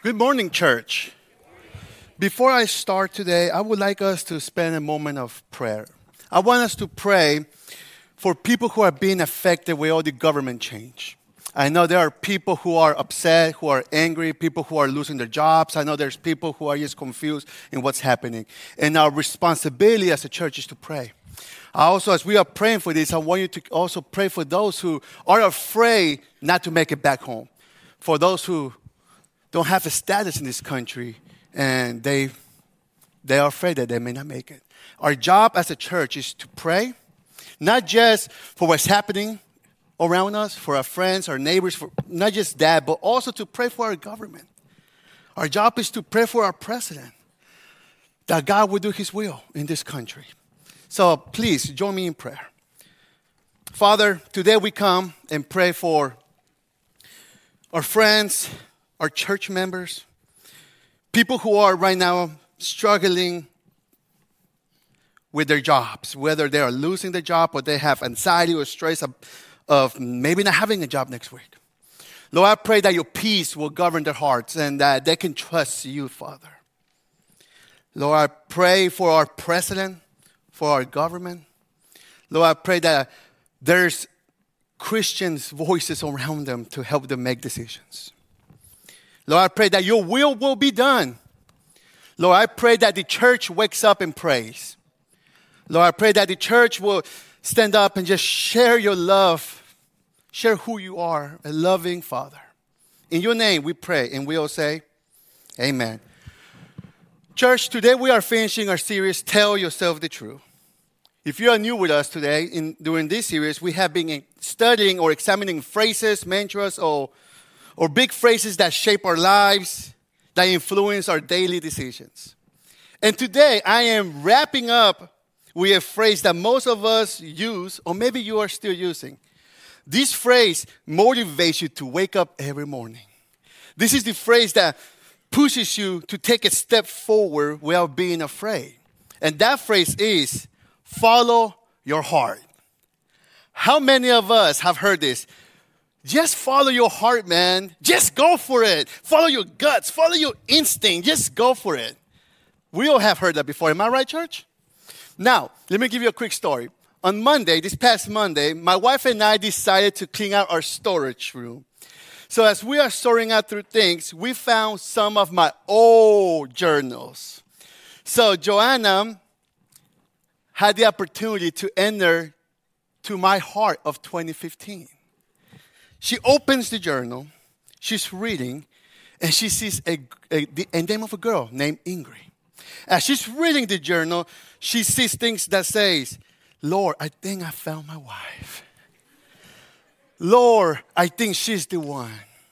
Good morning, church. Before I start today, I would like us to spend a moment of prayer. I want us to pray for people who are being affected with all the government change. I know there are people who are upset, who are angry, people who are losing their jobs. I know there's people who are just confused in what's happening. And our responsibility as a church is to pray. Also, as we are praying for this, I want you to also pray for those who are afraid not to make it back home. For those who don't have a status in this country and they are afraid that they may not make it. Our job as a church is to pray, not just for what's happening around us, for our friends, our neighbors, for not just that, but also to pray for our government. Our job is to pray for our president, that God will do his will in this country. So please join me in prayer. Father, today we come and pray for our friends, our church members, people who are right now struggling with their jobs, whether they are losing their job or they have anxiety or stress of maybe not having a job next week. Lord, I pray that your peace will govern their hearts and that they can trust you, Father. Lord, I pray for our president, for our government. Lord, I pray that there's Christians' voices around them to help them make decisions. Lord, I pray that your will be done. Lord, I pray that the church wakes up and prays. Lord, I pray that the church will stand up and just share your love, share who you are, a loving Father. In your name we pray, and we all say, amen. Church, today we are finishing our series, Tell Yourself the Truth. If you are new with us today, during this series, we have been studying or examining phrases, mantras, or big phrases that shape our lives, that influence our daily decisions. And today, I am wrapping up with a phrase that most of us use, or maybe you are still using. This phrase motivates you to wake up every morning. This is the phrase that pushes you to take a step forward without being afraid. And that phrase is, follow your heart. How many of us have heard this? Just follow your heart, man. Just go for it. Follow your guts. Follow your instinct. Just go for it. We all have heard that before. Am I right, church? Now, let me give you a quick story. On Monday, this past Monday, my wife and I decided to clean out our storage room. So as we are sorting out through things, we found some of my old journals. So Joanna had the opportunity to enter to my heart of 2015. She opens the journal, she's reading, and she sees the name of a girl named Ingrid. As she's reading the journal, she sees things that says, Lord, I think I found my wife. Lord, I think she's the one.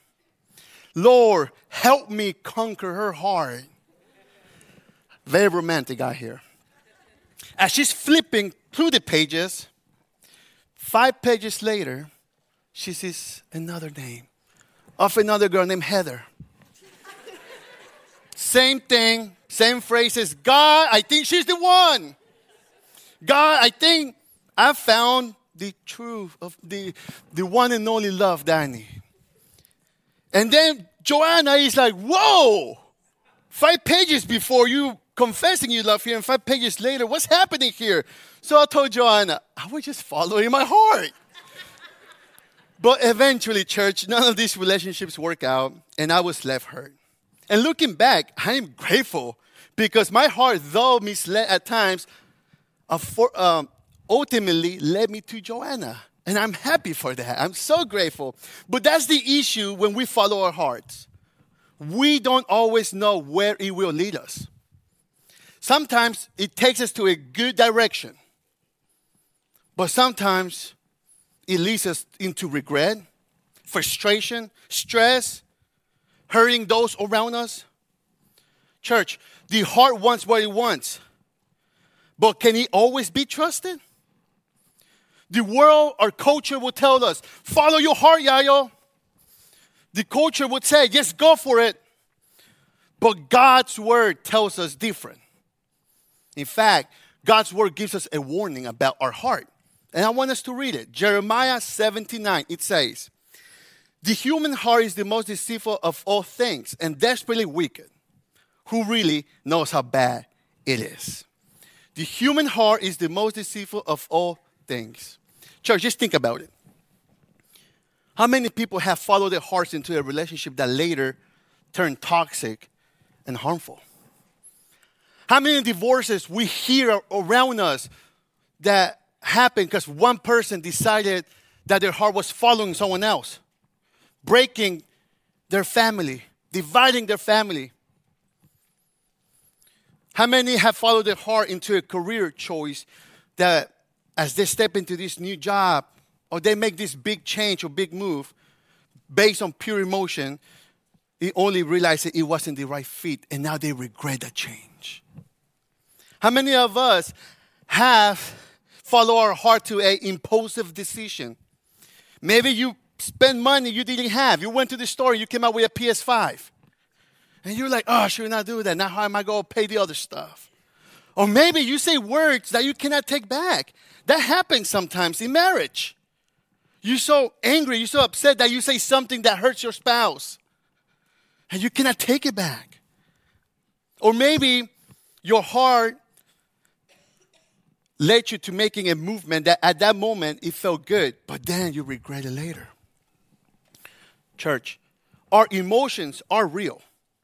Lord, help me conquer her heart. Very romantic out here. As she's flipping through the pages, 5 pages later, she sees another name of another girl named Heather. Same thing, same phrases. God, I think she's the one. God, I think I found the truth of the one and only love that I need. And then Joanna is like, whoa, 5 pages before you confessing you love here, and 5 pages later, what's happening here? So I told Joanna, I was just following my heart. But eventually, church, none of these relationships work out, and I was left hurt. And looking back, I am grateful because my heart, though misled at times, ultimately led me to Joanna. And I'm happy for that. I'm so grateful. But that's the issue when we follow our hearts. We don't always know where it will lead us. Sometimes it takes us to a good direction. But sometimes it leads us into regret, frustration, stress, hurting those around us. Church, the heart wants what it wants. But can it always be trusted? The world or culture will tell us, follow your heart, yayo. The culture would say, just go for it. But God's word tells us different. In fact, God's word gives us a warning about our heart. And I want us to read it. Jeremiah 79, it says, The human heart is the most deceitful of all things and desperately wicked. Who really knows how bad it is? The human heart is the most deceitful of all things. Church, just think about it. How many people have followed their hearts into a relationship that later turned toxic and harmful? How many divorces we hear around us that happened because one person decided that their heart was following someone else, breaking their family, dividing their family? How many have followed their heart into a career choice that as they step into this new job or they make this big change or big move based on pure emotion, they only realize that it wasn't the right fit and now they regret that change? How many of us have followed our heart to an impulsive decision? Maybe you spent money you didn't have. You went to the store, you came out with a PS5. And you're like, oh, should not do that. Now how am I going to pay the other stuff? Or maybe you say words that you cannot take back. That happens sometimes in marriage. You're so angry, you're so upset that you say something that hurts your spouse. And you cannot take it back. Or maybe your heart led you to making a movement that at that moment it felt good, but then you regret it later. Church, our emotions are real,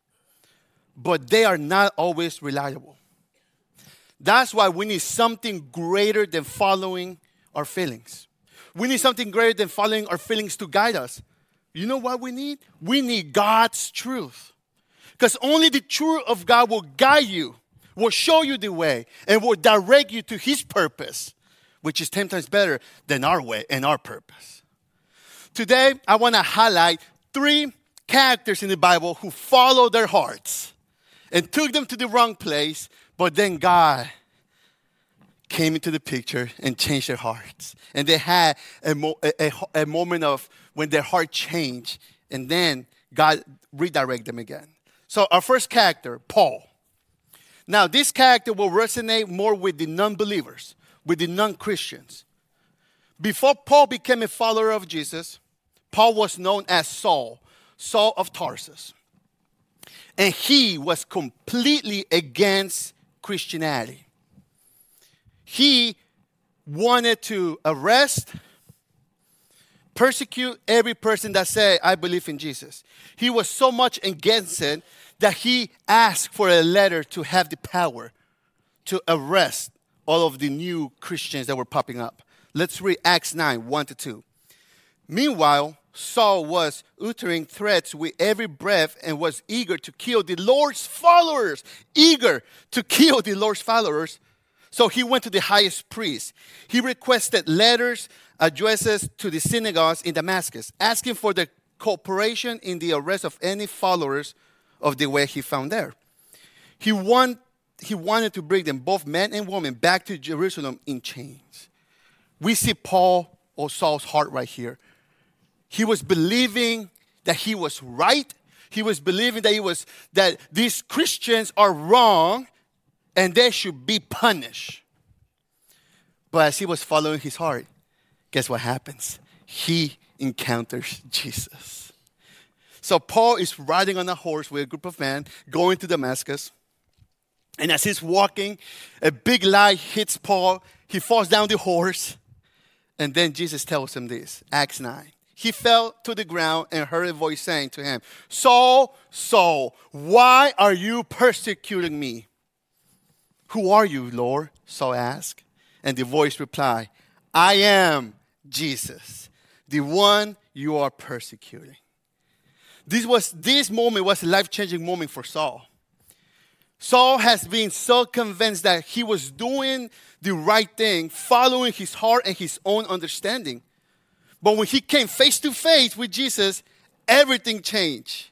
but they are not always reliable. That's why we need something greater than following our feelings. We need something greater than following our feelings to guide us. You know what we need? We need God's truth. Because only the truth of God will guide you, will show you the way, and will direct you to His purpose, which is 10 times better than our way and our purpose. Today, I want to highlight 3 characters in the Bible who followed their hearts and took them to the wrong place, but then God came into the picture and changed their hearts. And they had a moment of when their heart changed, and then God redirected them again. So our first character, Paul. Now, this character will resonate more with the non-believers, with the non-Christians. Before Paul became a follower of Jesus, Paul was known as Saul, Saul of Tarsus. And he was completely against Christianity. He wanted to arrest, persecute every person that said, I believe in Jesus. He was so much against it that he asked for a letter to have the power to arrest all of the new Christians that were popping up. Let's read Acts 9, 1-2. Meanwhile, Saul was uttering threats with every breath and was eager to kill the Lord's followers. Eager to kill the Lord's followers. So he went to the highest priest. He requested letters, addresses to the synagogues in Damascus, asking for the cooperation in the arrest of any followers of the way he found there. He wanted to bring them, both men and women, back to Jerusalem in chains. We see Paul or Saul's heart right here. He was believing that he was right. He was believing that these Christians are wrong and they should be punished. But as he was following his heart, guess what happens? He encounters Jesus. So Paul is riding on a horse with a group of men going to Damascus. And as he's walking, a big light hits Paul. He falls down the horse. And then Jesus tells him this, Acts 9. He fell to the ground and heard a voice saying to him, Saul, Saul, why are you persecuting me? Who are you, Lord? Saul asked. And the voice replied, I am Jesus, the one you are persecuting. This moment was a life-changing moment for Saul. Saul has been so convinced that he was doing the right thing, following his heart and his own understanding. But when he came face to face with Jesus, everything changed.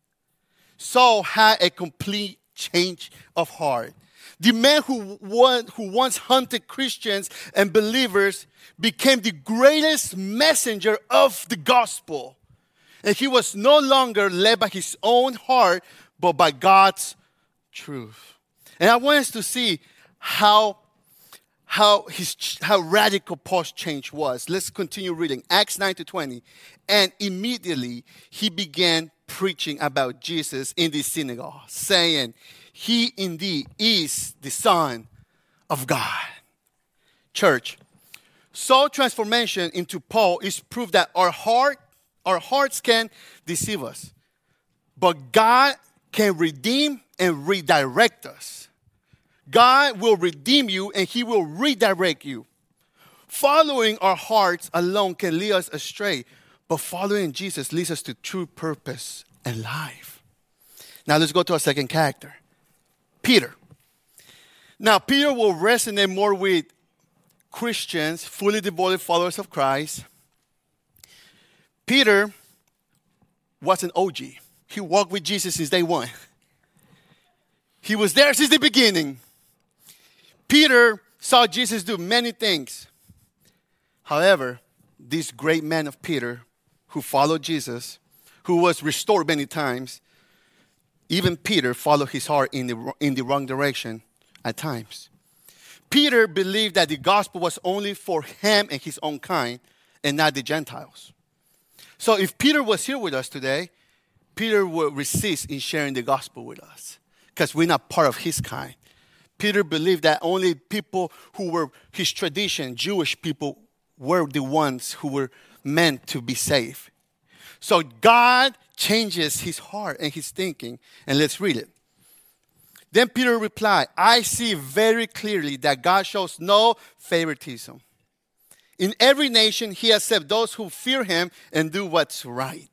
Saul had a complete change of heart. The man who once hunted Christians and believers became the greatest messenger of the gospel. And he was no longer led by his own heart, but by God's truth. And I want us to see how radical Paul's change was. Let's continue reading. Acts 9-20. And immediately he began preaching about Jesus in the synagogue, saying, he indeed is the Son of God. Church, soul transformation into Paul is proof that our hearts can deceive us, but God can redeem and redirect us. God will redeem you and he will redirect you. Following our hearts alone can lead us astray, but following Jesus leads us to true purpose and life. Now let's go to our second character, Peter. Now Peter will resonate more with Christians, fully devoted followers of Christ. Peter was an OG. He walked with Jesus since day one. He was there since the beginning. Peter saw Jesus do many things. However, this great man of Peter, who followed Jesus, who was restored many times, even Peter followed his heart in the wrong direction at times. Peter believed that the gospel was only for him and his own kind and not the Gentiles. So if Peter was here with us today, Peter would resist in sharing the gospel with us because we're not part of his kind. Peter believed that only people who were his tradition, Jewish people, were the ones who were meant to be saved. So God changes his heart and his thinking. And let's read it. Then Peter replied, I see very clearly that God shows no favoritism. In every nation, he accepts those who fear him and do what's right.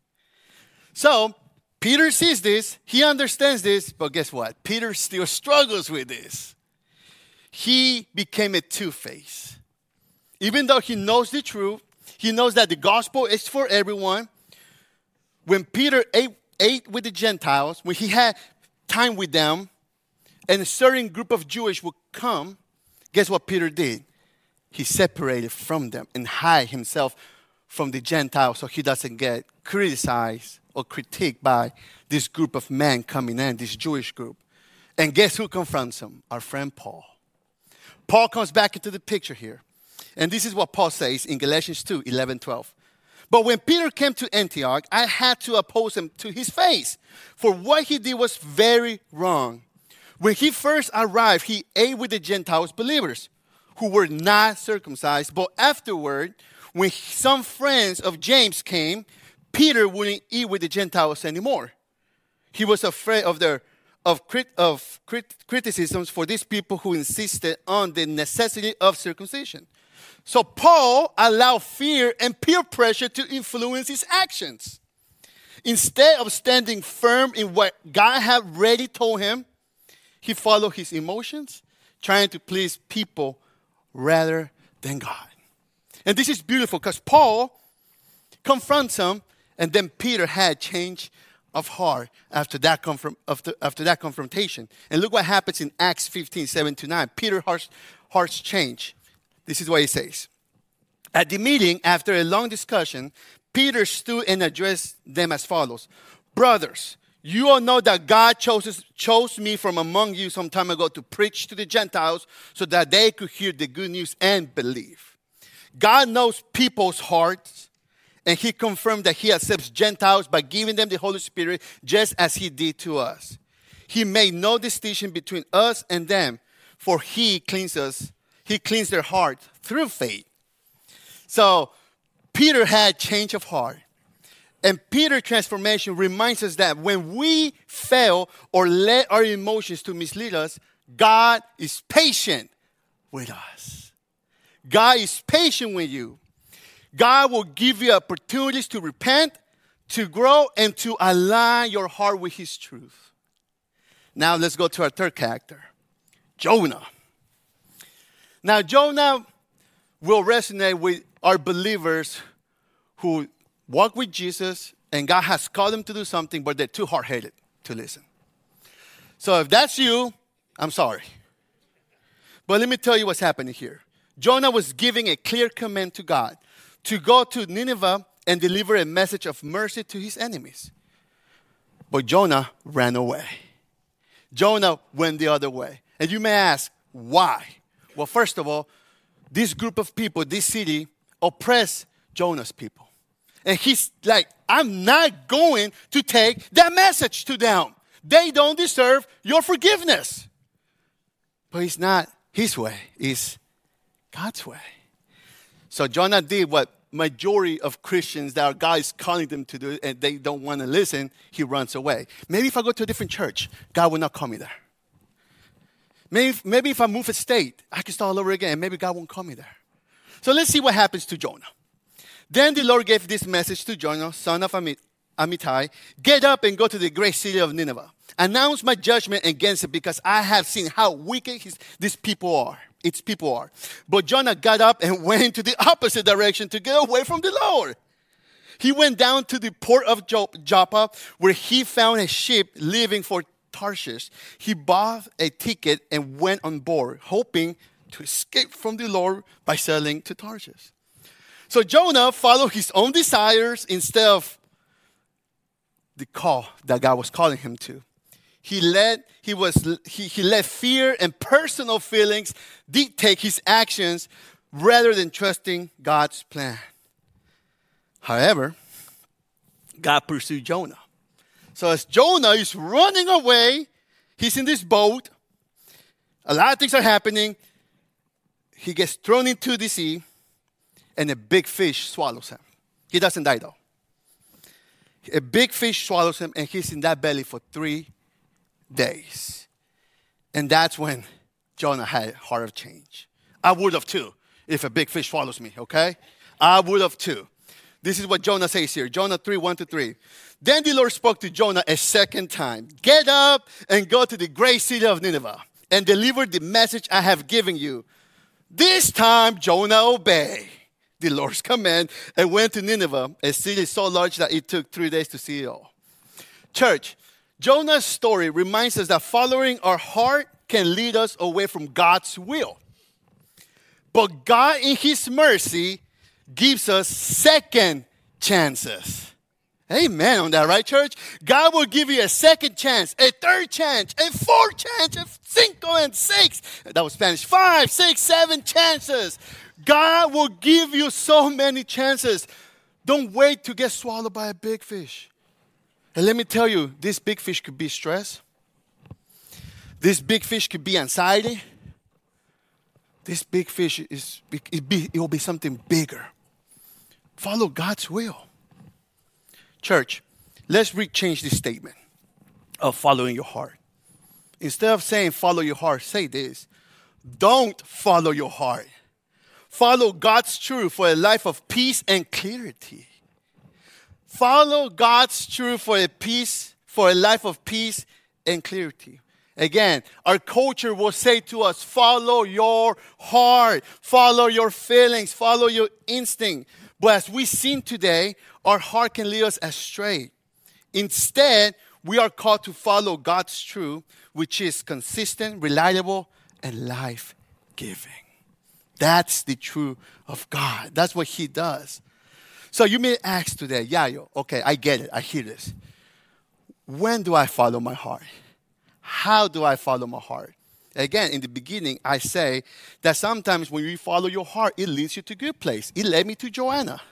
So Peter sees this, he understands this, but guess what? Peter still struggles with this. He became a two-faced. Even though he knows the truth, he knows that the gospel is for everyone. When Peter ate with the Gentiles, when he had time with them, and a certain group of Jewish would come, guess what Peter did? He separated from them and hid himself from the Gentiles so he doesn't get criticized or critiqued by this group of men coming in, this Jewish group. And guess who confronts him? Our friend Paul. Paul comes back into the picture here. And this is what Paul says in Galatians 2, 11, 12. But when Peter came to Antioch, I had to oppose him to his face, for what he did was very wrong. When he first arrived, he ate with the Gentiles believers who were not circumcised. But afterward, when some friends of James came, Peter wouldn't eat with the Gentiles anymore. He was afraid of criticisms for these people who insisted on the necessity of circumcision. So Paul allowed fear and peer pressure to influence his actions. Instead of standing firm in what God had already told him, he followed his emotions, trying to please people rather than God. And this is beautiful because Paul confronts him, and then Peter had change of heart after that confrontation. And look what happens in Acts 15, 7-9. Peter's heart's change. This is what he says. At the meeting, after a long discussion, Peter stood and addressed them as follows. Brothers, you all know that God chose me from among you some time ago to preach to the Gentiles so that they could hear the good news and believe. God knows people's hearts, and he confirmed that he accepts Gentiles by giving them the Holy Spirit just as he did to us. He made no distinction between us and them, for he cleansed their heart through faith. So Peter had change of heart. And Peter's transformation reminds us that when we fail or let our emotions to mislead us, God is patient with us. God is patient with you. God will give you opportunities to repent, to grow, and to align your heart with his truth. Now let's go to our third character, Jonah. Now Jonah will resonate with our believers who walk with Jesus, and God has called them to do something, but they're too hard-headed to listen. So if that's you, I'm sorry. But let me tell you what's happening here. Jonah was giving a clear command to God to go to Nineveh and deliver a message of mercy to his enemies. But Jonah ran away. Jonah went the other way. And you may ask, why? Well, first of all, this group of people, this city, oppressed Jonah's people. And he's like, I'm not going to take that message to them. They don't deserve your forgiveness. But it's not his way. It's God's way. So Jonah did what majority of Christians that God is calling them to do, and they don't want to listen. He runs away. Maybe if I go to a different church, God will not call me there. Maybe if I move a state, I can start all over again. Maybe God won't call me there. So let's see what happens to Jonah. Then the Lord gave this message to Jonah, son of Amittai. Get up and go to the great city of Nineveh. Announce my judgment against it, because I have seen how wicked its people are. But Jonah got up and went into the opposite direction to get away from the Lord. He went down to the port of Joppa, where he found a ship leaving for Tarshish. He bought a ticket and went on board, hoping to escape from the Lord by sailing to Tarshish. So Jonah followed his own desires instead of the call that God was calling him to. He let fear and personal feelings dictate his actions rather than trusting God's plan. However, God pursued Jonah. So as Jonah is running away, he's in this boat. A lot of things are happening. He gets thrown into the sea, and a big fish swallows him. He doesn't die though. A big fish swallows him, and he's in that belly for 3 days. And that's when Jonah had a heart of change. I would have too, if a big fish swallows me, okay? I would have too. This is what Jonah says here. Jonah 3, 1-3. Then the Lord spoke to Jonah a second time. Get up and go to the great city of Nineveh and deliver the message I have given you. This time Jonah obeyed the Lord's command and went to Nineveh, a city so large that it took 3 days to see it all. Church, Jonah's story reminds us that following our heart can lead us away from God's will. But God, in His mercy, gives us second chances. Amen on that, right, church? God will give you a second chance, a third chance, a fourth chance, a cinco and six. That was Spanish. 5, 6, 7 chances. God will give you so many chances. Don't wait to get swallowed by a big fish. And let me tell you, this big fish could be stress. This big fish could be anxiety. This big fish it will be something bigger. Follow God's will. Church, let's change this statement of following your heart. Instead of saying follow your heart, say this. Don't follow your heart. Follow God's truth for a life of peace and clarity. Follow God's truth for a life of peace and clarity. Again, our culture will say to us, follow your heart, follow your feelings, follow your instinct. But as we've seen today, our heart can lead us astray. Instead, we are called to follow God's truth, which is consistent, reliable, and life-giving. That's the truth of God. That's what He does. So you may ask today, Yayo, okay, I get it. I hear this. When do I follow my heart? How do I follow my heart? Again, in the beginning, I say that sometimes when you follow your heart, it leads you to a good place. It led me to Joanna.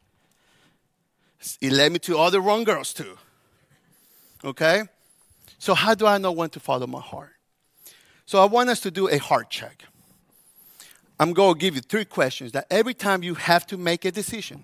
It led me to other wrong girls too. Okay? So how do I know when to follow my heart? So I want us to do a heart check. I'm going to give you 3 questions that every time you have to make a decision,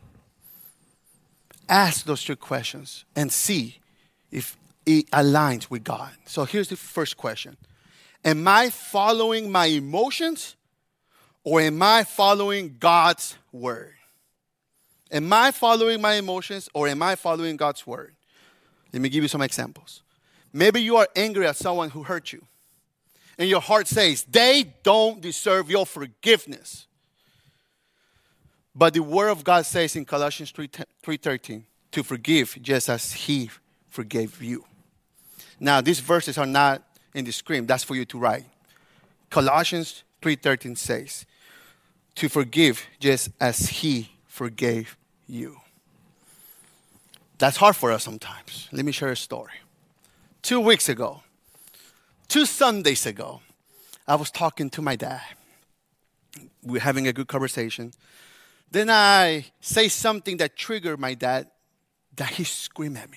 ask those 3 questions and see if it aligns with God. So here's the first question. Am I following my emotions or am I following God's word? Am I following my emotions or am I following God's word? Let me give you some examples. Maybe you are angry at someone who hurt you. And your heart says, they don't deserve your forgiveness. But the word of God says in Colossians 3:13, to forgive just as He forgave you. Now, these verses are not in the screen. That's for you to write. Colossians 3:13 says, to forgive just as He forgave you. That's hard for us sometimes. Let me share a story. 2 weeks ago, 2 Sundays ago, I was talking to my dad. We were having a good conversation. Then I say something that triggered my dad, that he screamed at me.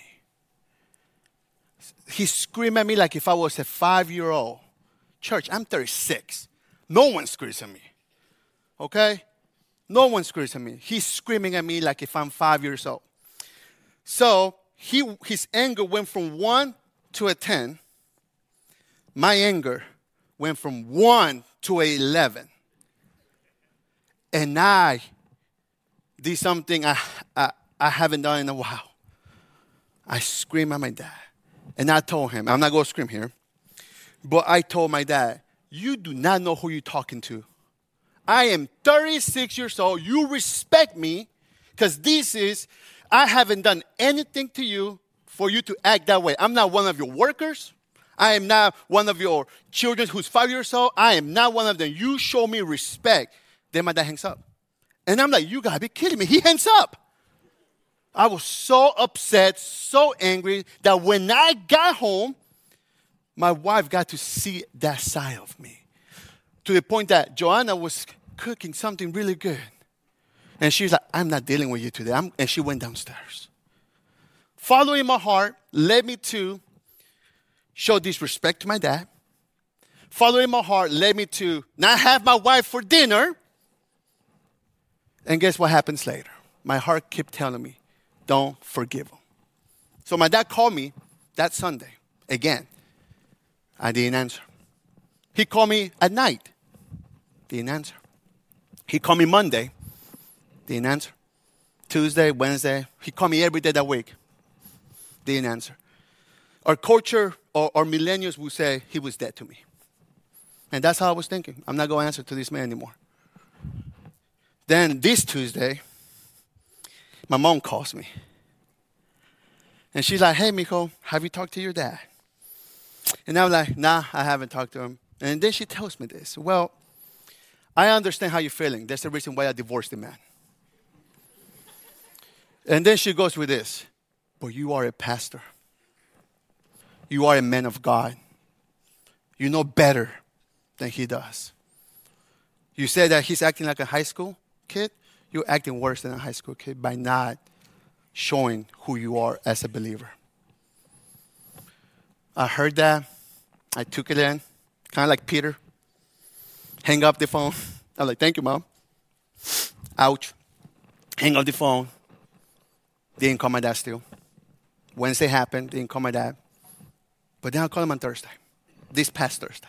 He screamed at me like if I was a 5-year-old. Church, I'm 36. No one screams at me. Okay? No one screams at me. He's screaming at me like if I'm 5 years old. So his anger went from 1 to a 10. My anger went from 1 to 11. And I did something I haven't done in a while. I screamed at my dad. And I told him, I'm not going to scream here, but I told my dad, you do not know who you're talking to. I am 36 years old. You respect me because I haven't done anything to you for you to act that way. I'm not one of your workers. I am not one of your children who's 5 years old. I am not one of them. You show me respect. Then my dad hangs up. And I'm like, you got to be kidding me. He hangs up. I was so upset, so angry that when I got home, my wife got to see that side of me. To the point that Joanna was cooking something really good. And she's like, I'm not dealing with you today. And she went downstairs. Following my heart led me to show disrespect to my dad. Following my heart led me to not have my wife for dinner. And guess what happens later? My heart kept telling me, don't forgive him. So my dad called me that Sunday again. I didn't answer. He called me at night. Didn't answer. He called me Monday. Didn't answer. Tuesday, Wednesday. He called me every day that week. Didn't answer. Our culture or millennials would say he was dead to me. And that's how I was thinking. I'm not going to answer to this man anymore. Then this Tuesday, my mom calls me. And she's like, hey, Mijo, have you talked to your dad? And I'm like, nah, I haven't talked to him. And then she tells me this. Well, I understand how you're feeling. That's the reason why I divorced the man. And then she goes with this. But you are a pastor. You are a man of God. You know better than he does. You said that he's acting like a high school kid. You're acting worse than a high school kid by not showing who you are as a believer. I heard that. I took it in, kind of like Peter. Hang up the phone. I'm like, thank you, Mom. Ouch. Hang up the phone. Didn't call my dad still. Wednesday happened. Didn't call my dad. But then I called him on Thursday. This past Thursday.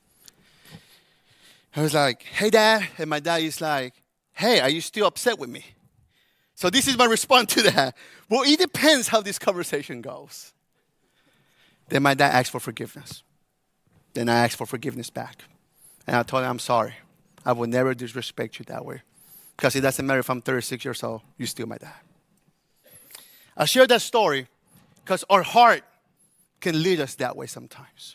I was like, hey, Dad. And my dad is like, hey, are you still upset with me? So this is my response to that. Well, it depends how this conversation goes. Then my dad asked for forgiveness. Then I asked for forgiveness back. And I told him, I'm sorry. I will never disrespect you that way. Because it doesn't matter if I'm 36 years old, you're still my dad. I share that story because our heart can lead us that way sometimes.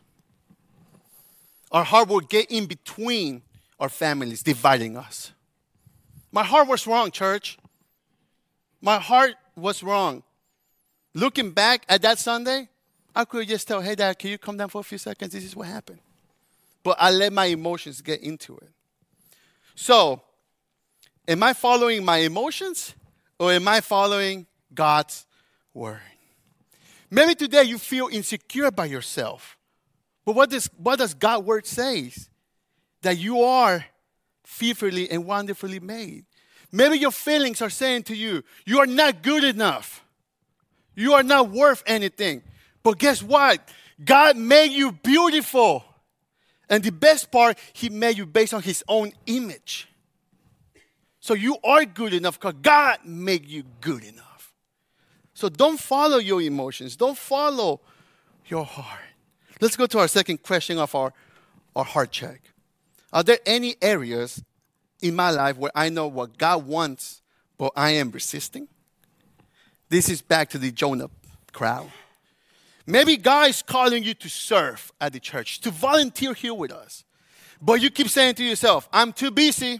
Our heart will get in between our families, dividing us. My heart was wrong, church. My heart was wrong. Looking back at that Sunday, I could just tell, hey, Dad, can you come down for a few seconds? This is what happened. But I let my emotions get into it. So, am I following my emotions or am I following God's word? Maybe today you feel insecure by yourself. But what does God's word say? That you are fearfully and wonderfully made. Maybe your feelings are saying to you, you are not good enough. You are not worth anything. But guess what? God made you beautiful. And the best part, he made you based on his own image. So you are good enough because God made you good enough. So don't follow your emotions. Don't follow your heart. Let's go to our second question of our heart check. Are there any areas in my life where I know what God wants, but I am resisting? This is back to the Jonah crowd. Maybe God is calling you to serve at the church, to volunteer here with us. But you keep saying to yourself, I'm too busy,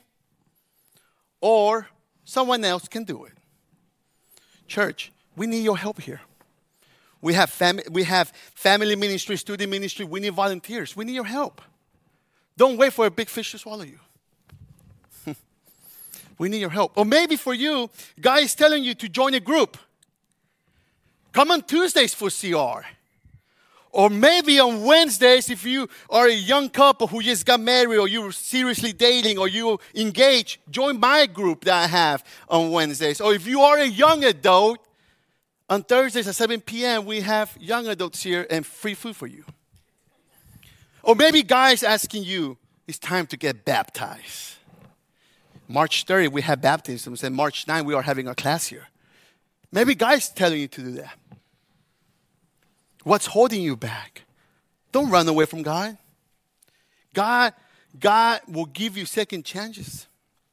or someone else can do it. Church, we need your help here. We have family ministry, student ministry. We need volunteers. We need your help. Don't wait for a big fish to swallow you. We need your help. Or maybe for you, God is telling you to join a group. Come on Tuesdays for CR. Or maybe on Wednesdays, if you are a young couple who just got married, or you're seriously dating, or you engaged, join my group that I have on Wednesdays. Or if you are a young adult, on Thursdays at 7 p.m., we have young adults here and free food for you. Or maybe guys asking you, it's time to get baptized. March 30, we have baptisms, and March 9, we are having our class here. Maybe guys telling you to do that. What's holding you back? Don't run away from God. God will give you second chances.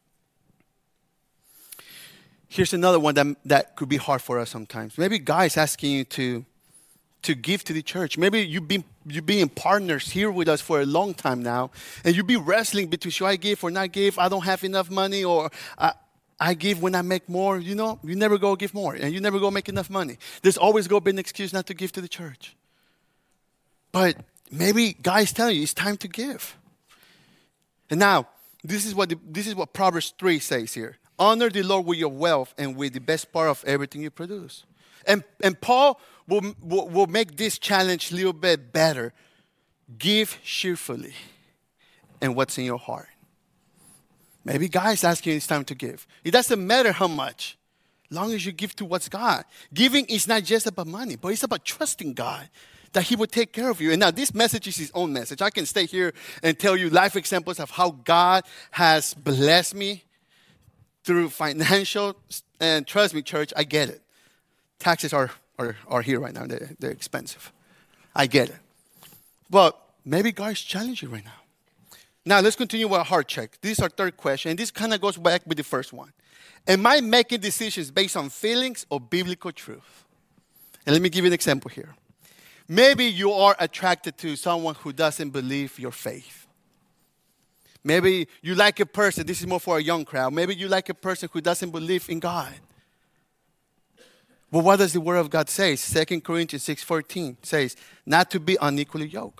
Here's another one that could be hard for us sometimes. Maybe guys asking you to give to the church. Maybe you've been partners here with us for a long time now, and you've been wrestling between should I give or not give? I don't have enough money, or I give when I make more. You know, you never go give more, and you never go make enough money. There's always going to be an excuse not to give to the church. But maybe God is telling you it's time to give. And now, this is what Proverbs 3 says here. Honor the Lord with your wealth and with the best part of everything you produce. And Paul will make this challenge a little bit better. Give cheerfully and what's in your heart. Maybe God is asking you it's time to give. It doesn't matter how much, as long as you give to what's God. Giving is not just about money, but it's about trusting God that He will take care of you. And now this message is His own message. I can stay here and tell you life examples of how God has blessed me through financial, and trust me, church, I get it. Taxes are here right now. They're expensive. I get it. But maybe God is challenging you right now. Now, let's continue with our heart check. This is our third question, and this kind of goes back with the first one. Am I making decisions based on feelings or biblical truth? And let me give you an example here. Maybe you are attracted to someone who doesn't believe your faith. Maybe you like a person, this is more for a young crowd. Maybe you like a person who doesn't believe in God. Well, what does the Word of God say? 2 Corinthians 6:14 says, not to be unequally yoked.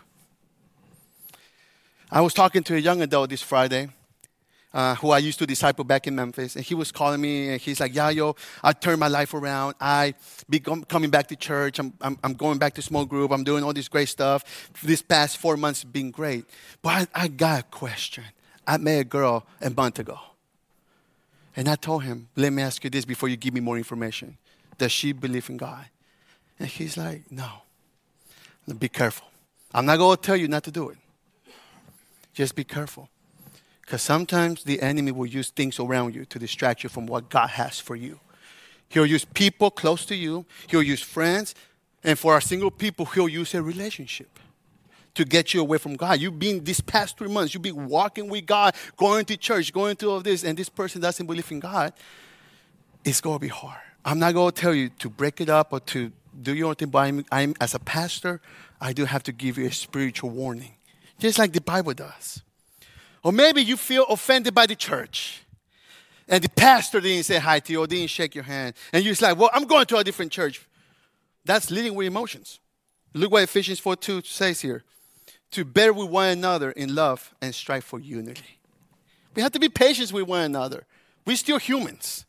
I was talking to a young adult this Friday who I used to disciple back in Memphis. And he was calling me, and he's like, Yayo, I turned my life around. I be coming back to church. I'm going back to small group. I'm doing all this great stuff. This past 4 months have been great. But I got a question. I met a girl a month ago. And I told him, let me ask you this before you give me more information. Does she believe in God? And he's like, no. Be careful. I'm not going to tell you not to do it. Just be careful. Because sometimes the enemy will use things around you to distract you from what God has for you. He'll use people close to you. He'll use friends. And for our single people, He'll use a relationship to get you away from God. You've been, these past 3 months, you've been walking with God, going to church, going to all of this, and this person doesn't believe in God. It's going to be hard. I'm not going to tell you to break it up or to do your own thing, but I'm as a pastor, I do have to give you a spiritual warning, just like the Bible does. Or maybe you feel offended by the church, and the pastor didn't say hi to you or didn't shake your hand, and you're like, well, I'm going to a different church. That's leading with emotions. Look what Ephesians 4:2 says here. To bear with one another in love and strive for unity. We have to be patient with one another. We're still humans.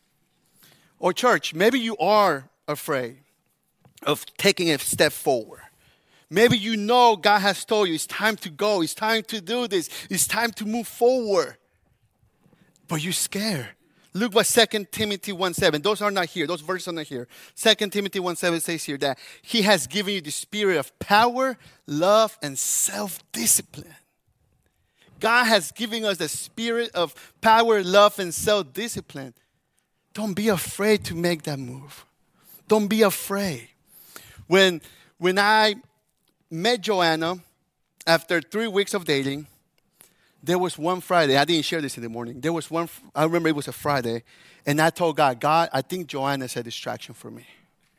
Or church, maybe you are afraid of taking a step forward. Maybe you know God has told you it's time to go. It's time to do this. It's time to move forward. But you're scared. Look what 2 Timothy 1:7. Those are not here. Those verses are not here. 2 Timothy 1:7 says here that He has given you the spirit of power, love, and self-discipline. God has given us the spirit of power, love, and self-discipline. Don't be afraid to make that move. Don't be afraid. When I met Joanna after 3 weeks of dating, there was one Friday. I didn't share this in the morning. I remember it was a Friday, and I told God, I think Joanna's a distraction for me.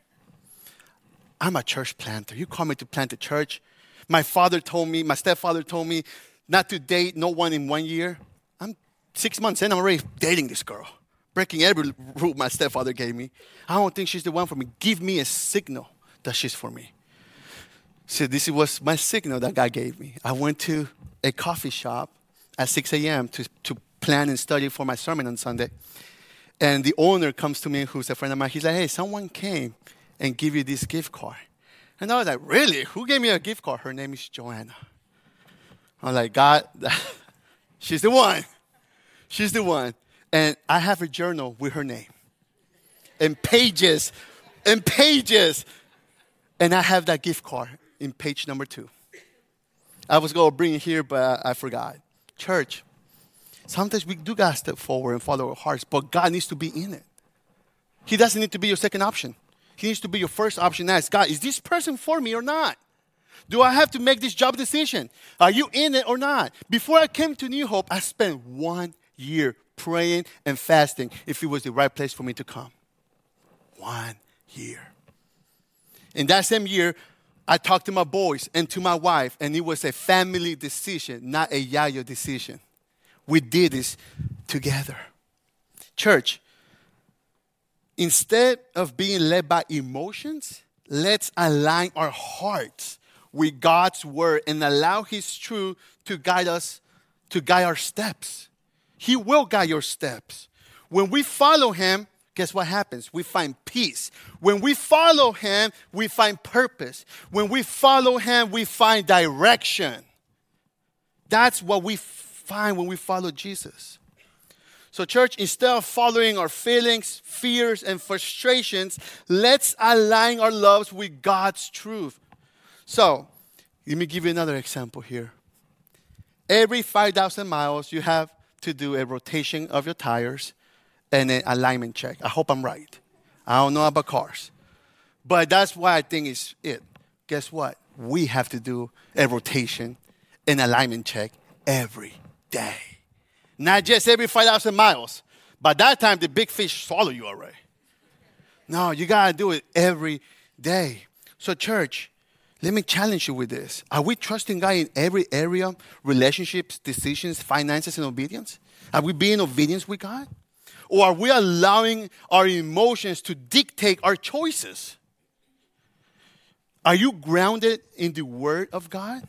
I'm a church planter. You call me to plant a church. My stepfather told me not to date no one in 1 year. I'm 6 months in, I'm already dating this girl, breaking every rule my stepfather gave me. I don't think she's the one for me. Give me a signal that she's for me. So this was my signal that God gave me. I went to a coffee shop at 6 a.m. to planning and studying for my sermon on Sunday. And the owner comes to me, who's a friend of mine. He's like, hey, someone came and gave you this gift card. And I was like, really? Who gave me a gift card? Her name is Joanna. I'm like, God, she's the one. She's the one. And I have a journal with her name. And pages. And pages. And I have that gift card in page number 2. I was going to bring it here, but I forgot. Church, sometimes we do got to step forward and follow our hearts, but God needs to be in it. He doesn't need to be your second option. He needs to be your first option. Ask God, is this person for me or not? Do I have to make this job decision? Are you in it or not? Before I came to New Hope, I spent 1 year praying and fasting if it was the right place for me to come. 1 year. In that same year, I talked to my boys and to my wife, and it was a family decision, not a yayo decision. We did this together. Church, instead of being led by emotions, let's align our hearts with God's word and allow His truth to guide us, to guide our steps. He will guide your steps. When we follow Him, guess what happens? We find peace. When we follow Him, we find purpose. When we follow Him, we find direction. That's what we find when we follow Jesus. So church, instead of following our feelings, fears, and frustrations, let's align our loves with God's truth. So, let me give you another example here. Every 5,000 miles, you have to do a rotation of your tires and an alignment check. I hope I'm right. I don't know about cars. But that's why I think it's it. Guess what? We have to do a rotation and alignment check every day. Not just every 5,000 miles. By that time, the big fish swallow you already. No, you got to do it every day. So church, let me challenge you with this. Are we trusting God in every area? Relationships, decisions, finances, and obedience? Are we being obedient with God? Or are we allowing our emotions to dictate our choices? Are you grounded in the Word of God?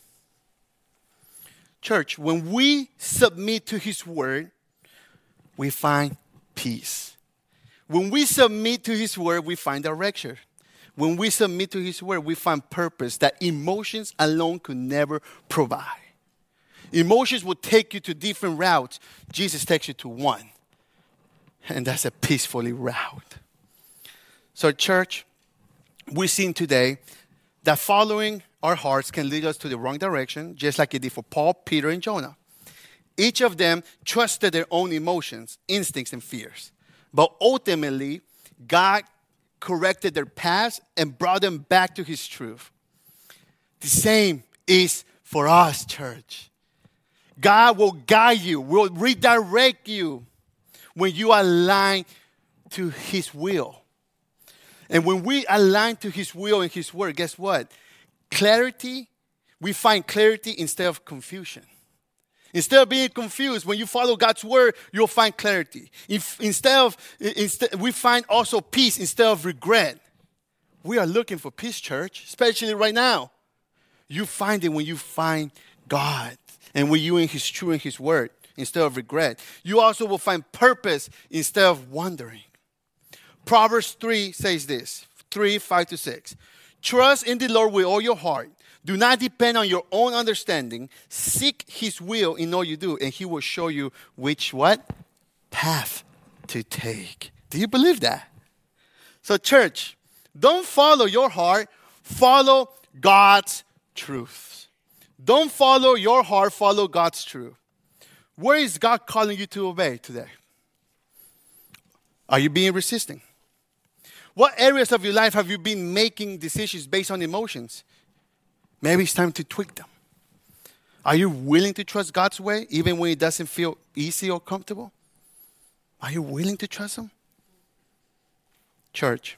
Church, when we submit to His Word, we find peace. When we submit to His Word, we find direction. When we submit to His Word, we find purpose that emotions alone could never provide. Emotions will take you to different routes. Jesus takes you to one. And that's a peacefully route. So church, we've seen today that following our hearts can lead us to the wrong direction, just like it did for Paul, Peter, and Jonah. Each of them trusted their own emotions, instincts, and fears. But ultimately, God corrected their paths and brought them back to His truth. The same is for us, church. God will guide you, will redirect you when you align to His will. And when we align to His will and His word, guess what? Clarity, we find clarity instead of confusion. Instead of being confused, when you follow God's word, you'll find clarity. Instead, we find also peace instead of regret. We are looking for peace, church, especially right now. You find it when you find God and when you're in His truth and His word instead of regret. You also will find purpose instead of wondering. Proverbs 3 says this, 3:5-6. Trust in the Lord with all your heart. Do not depend on your own understanding. Seek His will in all you do, and He will show you which what? Path to take. Do you believe that? So church, don't follow your heart. Follow God's truth. Don't follow your heart. Follow God's truth. Where is God calling you to obey today? Are you being resisting? What areas of your life have you been making decisions based on emotions? Maybe it's time to tweak them. Are you willing to trust God's way even when it doesn't feel easy or comfortable? Are you willing to trust Him? Church.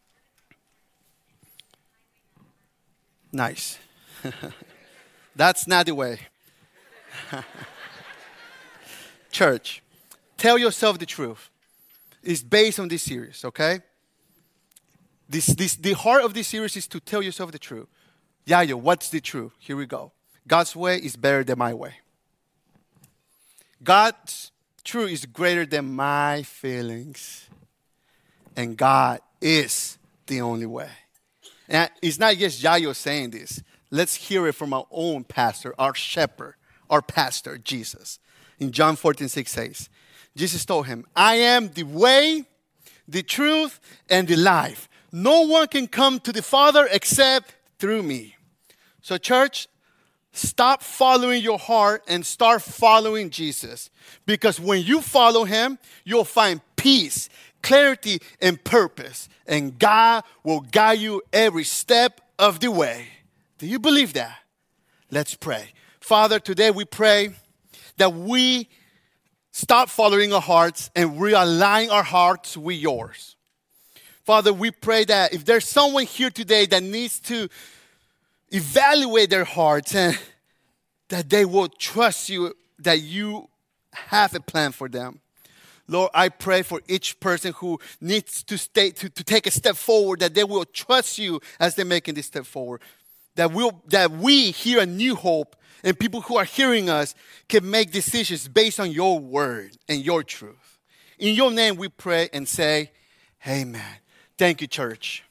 Nice. That's not the way. Church, tell yourself the truth. It's based on this series, okay? The heart of this series is to tell yourself the truth. Yayo, what's the truth? Here we go. God's way is better than my way. God's truth is greater than my feelings. And God is the only way. And it's not just Yayo saying this. Let's hear it from our own pastor, our shepherd, our pastor, Jesus. In John 14:6 says, Jesus told him, I am the way, the truth, and the life. No one can come to the Father except through me. So church, stop following your heart and start following Jesus. Because when you follow him, you'll find peace, clarity, and purpose. And God will guide you every step of the way. Do you believe that? Let's pray. Father, today we pray that we stop following our hearts and realign our hearts with yours. Father, we pray that if there's someone here today that needs to evaluate their hearts and that they will trust you, that you have a plan for them. Lord, I pray for each person who needs to take a step forward, that they will trust you as they're making this step forward. That we hear a new hope, and people who are hearing us can make decisions based on your word and your truth. In your name we pray and say, amen. Thank you, church.